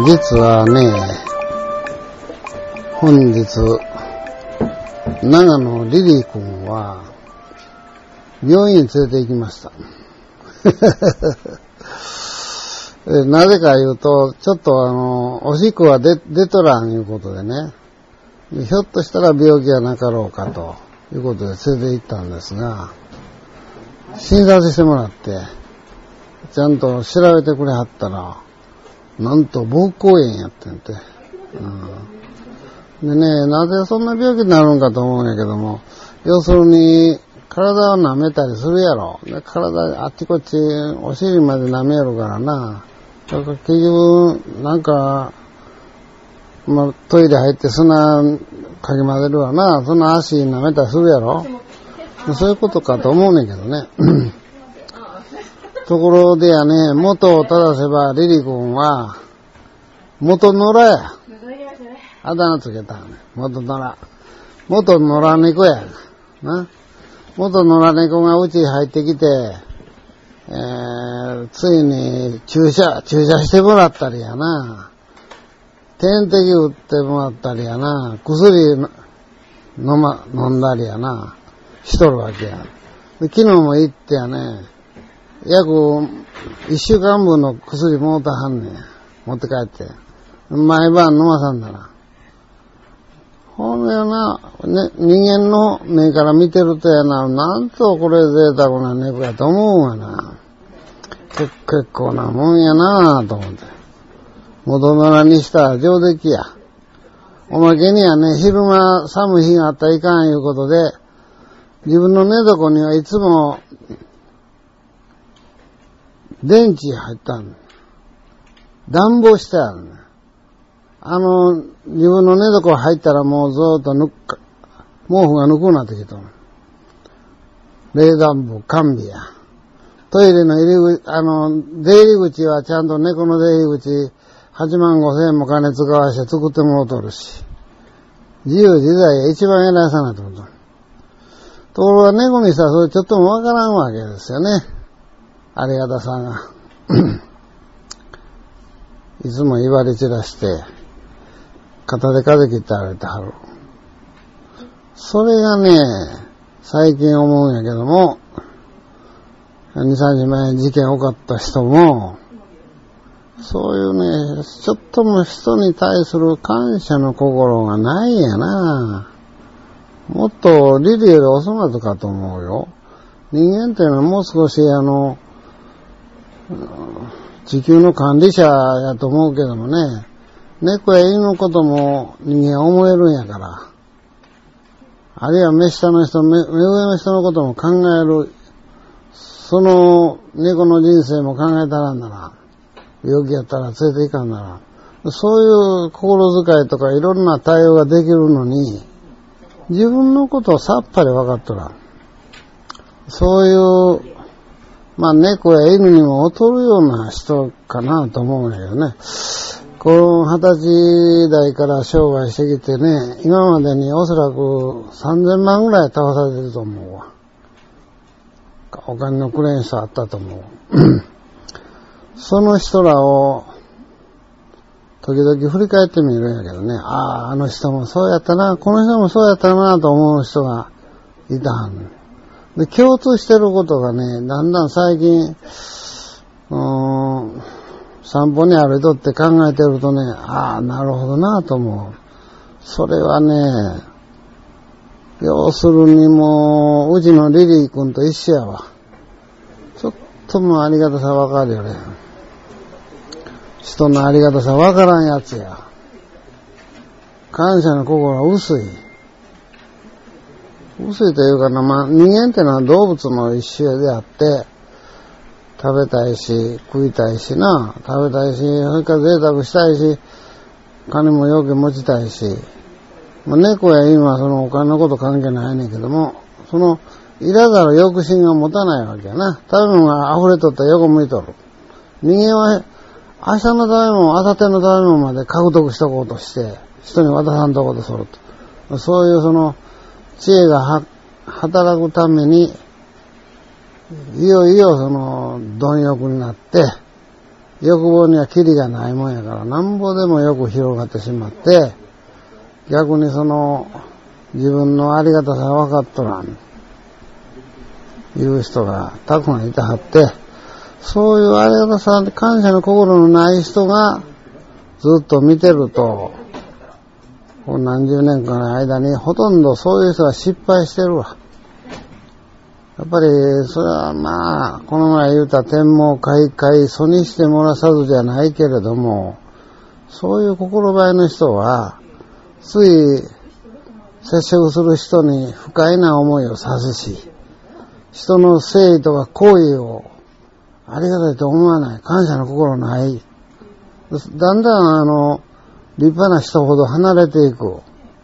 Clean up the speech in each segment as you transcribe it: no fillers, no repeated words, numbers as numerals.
実はね、本日、長野リリー君は、病院に連れて行きました。なぜか言うと、ちょっとおしっこが出とらんいうことでね、ひょっとしたら病気はなかろうかということで連れて行ったんですが、診察してもらって、ちゃんと調べてくれはったら、なんと膀胱炎やってんて。でね、なぜそんな病気になるんかと思うんやけども、要するに、体を舐めたりするやろ。で体あっちこっちお尻まで舐めるからな。だから結局、なんか、トイレ入って砂かき混ぜるわな。その足舐めたりするやろ。そういうことかと思うねんけどね。ところでやね、元を正せばリリ君は、元野良や。あだ名つけたんね。元野良。元野良猫や。な。元野良猫がうちに入ってきて、ついに注射してもらったりやな。点滴打ってもらったりやな。薬飲んだりやな。しとるわけや。で昨日も行ってやね、約1週間分の薬もうたはんねん。持って帰って。毎晩飲まさんだな。ほんでやな、ね、人間の目から見てるとやな、なんとこれ贅沢な猫やと思うわな。結構なもんやなぁと思って。元野良にしたら上出来や。おまけにはね、昼間寒い日があったらいかんいうことで、自分の寝床にはいつも電池入ったん。暖房してあるね。自分の寝床入ったらもうずーっと毛布がぬくくなってきたの。冷暖房完備や。トイレの入り口、出入り口はちゃんと猫の出入り口、8万5千円も金使わして作ってもらうとるし。自由自在が一番偉さなと思った。ところが猫にしたらそれちょっともわからんわけですよね。ありがたさが。いつも威張り散らして、肩で風切って歩いてはる。それがね、最近思うんやけども、2、3日前に事件起こった人も、そういうね、ちょっとも人に対する感謝の心がないんやな。もっとリリーでおそなとかと思うよ。人間っていうのはもう少し地球の管理者やと思うけどもね、猫や犬のことも人間は思えるんやから。あるいは目上の人のことも考える。その猫の人生も考えたらんなら、病気やったら連れていかんなら、そういう心遣いとかいろんな対応ができるのに、自分のことをさっぱり分かっとらん。そういう、猫や犬にも劣るような人かなと思うんだけどね。この20歳代から商売してきてね、今までにおそらく3000万ぐらい倒されてると思うわ。お金のクレーンスあったと思う。その人らを時々振り返ってみるんやけどね、あの人もそうやったな、この人もそうやったなと思う人がいたはん。で、共通してることがね、だんだん最近、散歩に歩いとって考えてるとね、なるほどなと思う。それはね、要するにもう、うちのリリー君と一緒やわ。ちょっともありがたさわかるよね。人のありがたさわからんやつや。感謝の心は薄い。薄いというかな、人間ってのは動物の一種であって、食べたいし、食いたいしな、食べたいし、それから贅沢したいし、金もよく持ちたいし、猫や犬はそのお金のこと関係ないねんけども、その、いらざる欲心が持たないわけやな。食べ物が溢れとったら横向いとる。人間は、明日の食べ物、明後日の食べ物まで獲得しとこうとして、人に渡さんとこうとすると。そういうその、知恵が働くために、いよいよその、貪欲になって、 欲望にはキリがないもんやから、なんぼでもよく広がってしまって、逆に自分のありがたさが分かっとらん、いう人がたくさんいてはって、そういうありがたさ、感謝の心のない人がずっと見てると、何十年かの間にほとんどそういう人は失敗してるわ。やっぱり、それはまあ、この前言うた天網開会、疎にして漏らさずじゃないけれども、そういう心ばえの人は、つい接触する人に不快な思いをさすし、人の誠意とか行為をありがたいと思わない、感謝の心ない。だんだん立派な人ほど離れていく。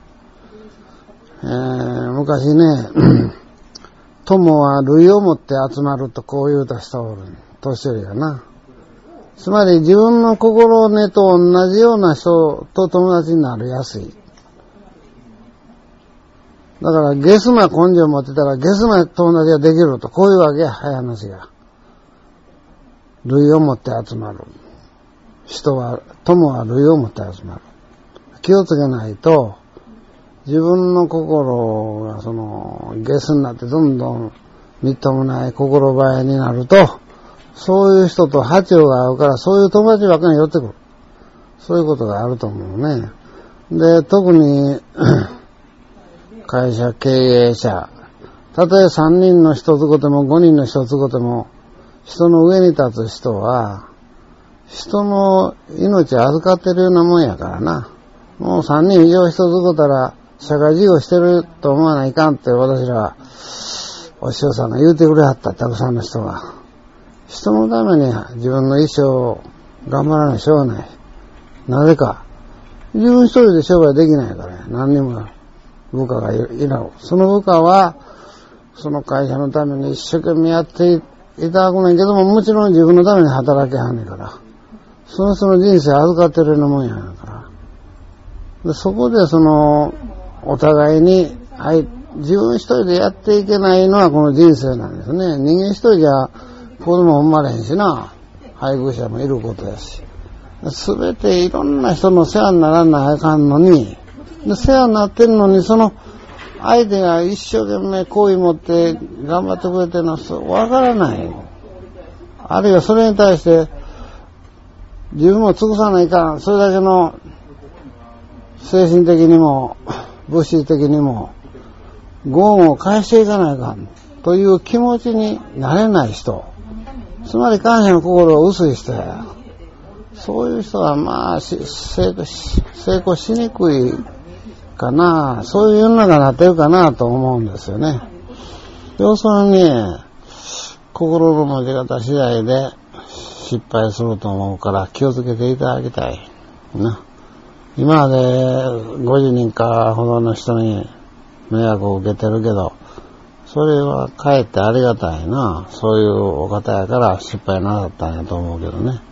昔ね、友は類をもって集まるとこう言うた人おる。年寄りやな。つまり自分の心根と同じような人と友達になりやすい。だからゲスな根性を持ってたらゲスな友達ができると、こういうわけや、早話が。類をもって集まる。友は類をもって集まる。気をつけないと、自分の心がゲスになってどんどんみっともない心ばえになると、そういう人と波長が合うから、そういう友達ばっかり寄ってくる。そういうことがあると思うね。で、特に、会社経営者、たとえ3人の一つごとも5人の一つごとも、人の上に立つ人は、人の命を預かってるようなもんやからな。もう3人以上一つごたら、社会事業してると思わないかんって私ら、お師匠さんが言うてくれはった、たくさんの人が。人のために自分の一生を頑張らないしょうがない。なぜか。自分一人で商売できないから、何人も部下がいる。その部下は、その会社のために一生懸命やっていただくねんけども、もちろん自分のために働けはんねんから。その人の人生預かってるようなもんやから。でそこでお互いに、自分一人でやっていけないのはこの人生なんですね。人間一人じゃ子供生まれへんしな。配偶者もいることやし。すべていろんな人の世話にならなあかんのに、で世話になってるのに、相手が一生懸命好意持って頑張ってくれてるのはわからない。あるいはそれに対して、自分も尽くさないかん。それだけの精神的にも物質的にもご恩を返していかないかんという気持ちになれない人、つまり感謝の心が薄い人や。そういう人はまあ成功しにくいかな、そういう世の中になってるかなと思うんですよね。要するに心の持ち方次第で失敗すると思うから気をつけていただきたいな。今まで50人かほどの人に迷惑を受けてるけど、それはかえってありがたいな。そういうお方やから失敗なかったんやと思うけどね。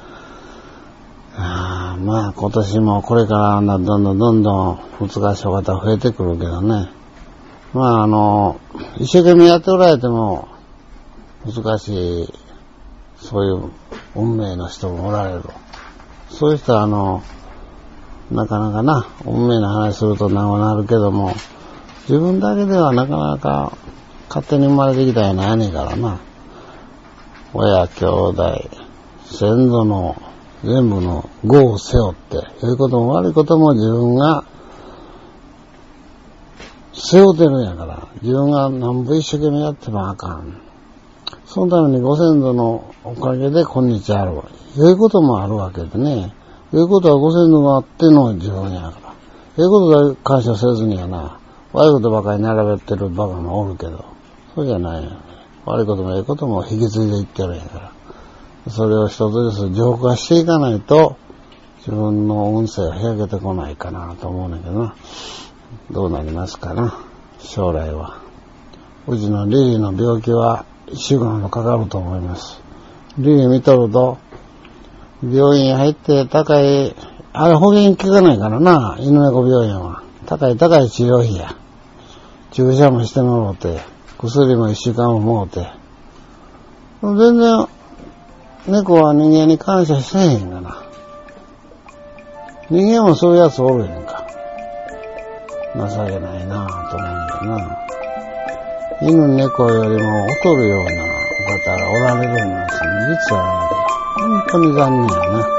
まあ今年もこれからどんどん難しいお方増えてくるけどね。まあ一生懸命やっておられても難しい、そういう運命の人もおられる。そういう人はなかなかな、運命の話すると長なるけども、自分だけではなかなか勝手に生まれてきたやないねんからな。親、兄弟、先祖の全部の業を背負って、良いことも悪いことも自分が背負ってるんやから、自分が何ぼ一生懸命やってもあかん。そのためにご先祖のおかげで今日あるわ。良いこともあるわけでね。良いことはご先祖があっての自分やから。良いことだけ感謝せずにはな、悪いことばかり並べてるバカもおるけど、そうじゃないよね。悪いことも良いことも引き継いでいってるんやから。それを一つずつ浄化していかないと、自分の運勢を開けてこないかなと思うんだけどな。どうなりますかな、将来は。うちのリリーの病気は1週間ほどかかると思います。リリー見とると、病院入って高い、あれ保険効かないからな、犬猫病院は。高い治療費や。注射もしてもろうて、薬も1週間ももろうて。全然、 猫は人間に感謝してへんがな。人間もそういうやつおるやんか。情けないなぁと思うんだよな。犬猫よりも劣るようなお方がおられるのは真実は本当に残念やな。